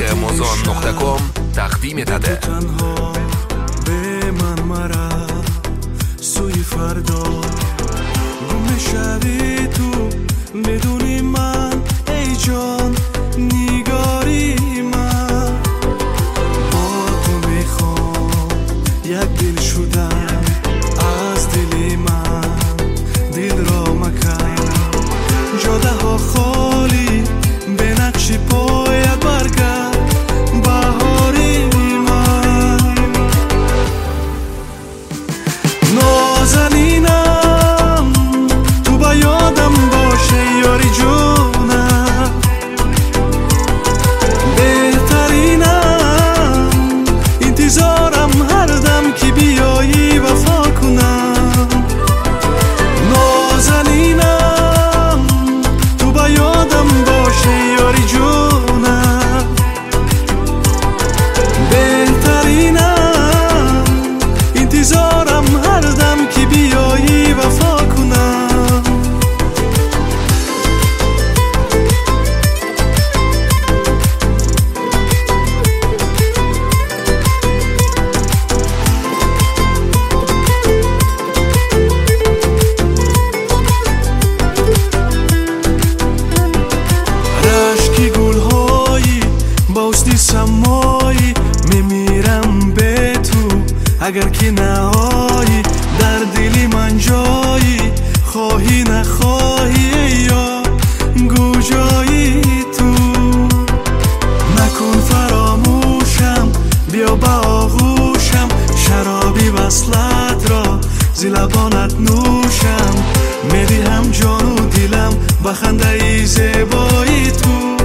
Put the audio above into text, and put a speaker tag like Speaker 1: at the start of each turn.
Speaker 1: amazon.com تقدیم etadi.
Speaker 2: تنها به من مرا سوی فردا گم شوی تو بدونی من ای جان نگاری من با تو میخوام یک دل شدم از دل من دل را مکن جاده ها خالی به نقش پای برگرد بهاری من نازنینم تو با یادم باشه یاری جونم بهترینم انتظارم هر دم که بیایی وفا کنم نازنینم تو با یادم باشه یاری جونم بهترینم انتظارم هر دم که بیایی وفا کنم رشکی گلهایی با حسن سمایی میمیرم به تو اگر که نهایی در دلی من جایی خواهی نخواهی یا گوجایی تو نکن فراموشم بیا با آغوشم شرابی وصلت را زلبانت نوشم میدی هم جان و دلم بخنده ای زیبایی تو